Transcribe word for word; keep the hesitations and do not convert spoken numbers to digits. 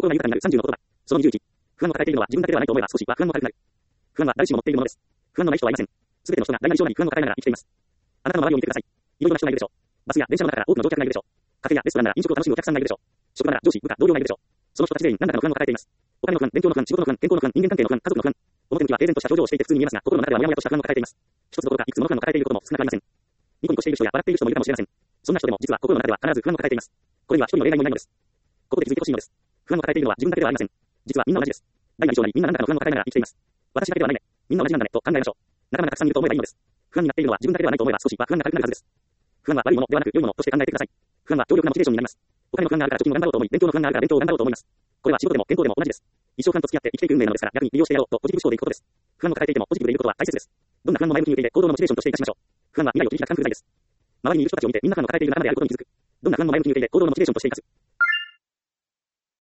心が豊かになるさんじゅうの言葉。そのにじゅういち。不安を抱えているのは自分だけではないと思えば少しは不安も軽くなる。不安は誰しも持っているものです。不安のない人はいません。すべての人が大なり小なり不安を抱えながら生きています。あなたの周りを見てください。いろいろな人がいるでしょう。バスや電車の中から多くの乗客がいるでしょう。カフェやレストランなら飲食を楽しむお客さんがいるでしょう。職場なら上司、部下、同僚がいるでしょう。その人たち全員何らかの不安を抱えています。お金の不安、勉強の不安、仕事の不安、健康の不安、人間関係の不安、家族の不安。表向きは平然とした表情をしていて普通に見えますが、心の中ではモヤモヤとした不安を抱えています。一つどころかいくつもの不安を抱えていることも少なくありません。ニコニコしている人や笑っている人もいるかもしれません。そんな人でも実は心の中では必ず不安を抱えています。これには一人の例外もいないのです。ここで気づいてほしいのです。不安を抱えているのは自分だけではありません。実はみんな同じです。大なり小なりみんな何らかの不安を抱えながら生きています。私だけではないね。みんな同じなんだねと考えましょう。仲間がたくさんいると思えばいいのです。不安になっているのは自分だけではないと思えば少しは不安が軽くなるはずです。不安は悪いものではなく良いものとして考えてください。不安は強力なモチベーションになります。お金の不安があるから貯金を頑張ろうと思い、勉強の不安があるから勉強を頑張ろうと思います。これは仕事でも健康でも同じです。一生不安と付き合って生きていく運命なのですから、逆に利用してやろうとポジティブ思考でいくことです。不安を抱えていてもポジティブでいることは大切です。どんな不安も前向きに受け入れ、行動のモチベーションとして生かしましょう。不安は未来を切り開くカンフル剤です。周りにいる人たちを見てみんな不安を抱えている仲間であることに気づく。どんな不安も前向きに受け入れ、行動のモチベーションとして生かす。